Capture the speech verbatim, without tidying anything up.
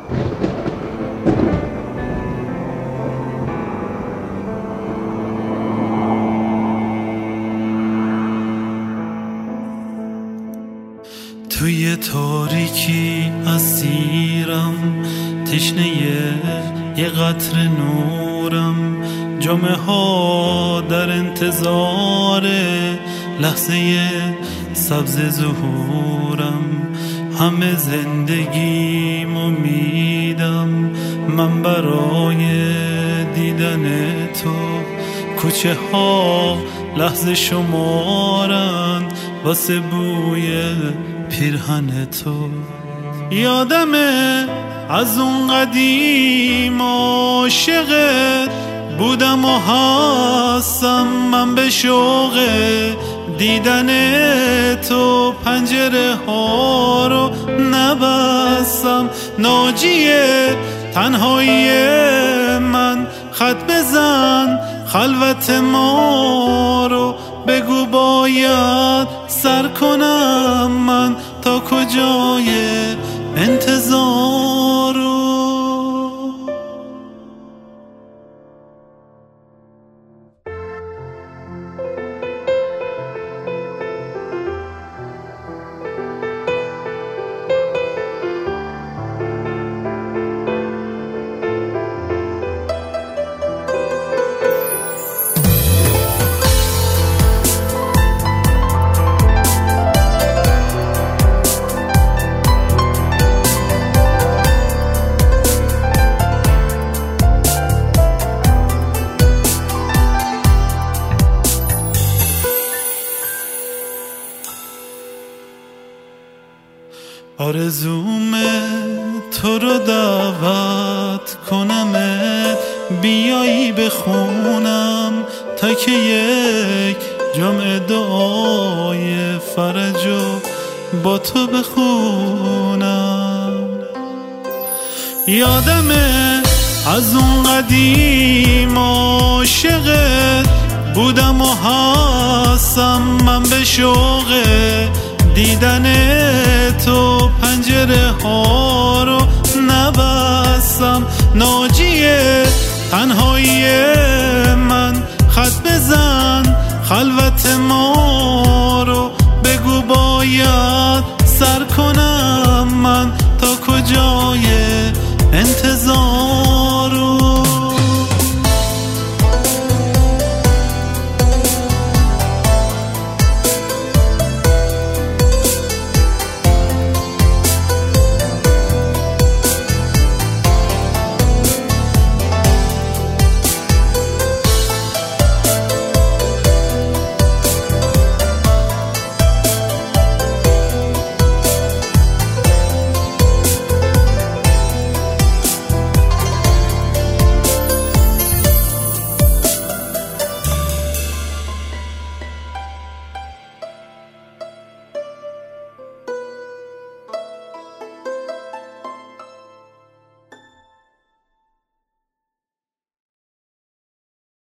توی تاریکی اسیرم، تشنه یه قطر نورم، جامعه ها در انتظار لحظه سبز ظهورم. همه زندگیم امیدم، من برای دیدن تو. کوچه ها لحظه شمارن واسه بوی پیرهن تو. یادمه از اون قدیم عاشقت بودم و هستم، من به شوق دیدن تو پنجره ها رو نبستم. ناجیه تنهایی من، خط بزن خلوت ما رو، بگو باید سر کنم من تا کجای انتظار رو. آرزومه تو رو دعوت کنمت، بیایی بخونم تا که یک جمع دعای فرجو با تو بخونم. یادمه از اون قدیم عاشقت بودم و هستم، من به شوق دیدن تو پنجره ها رو نبستم. ناجیه تنهایی من، خط بزن خلوت ما رو، بگو باید سر کنم من تا کجا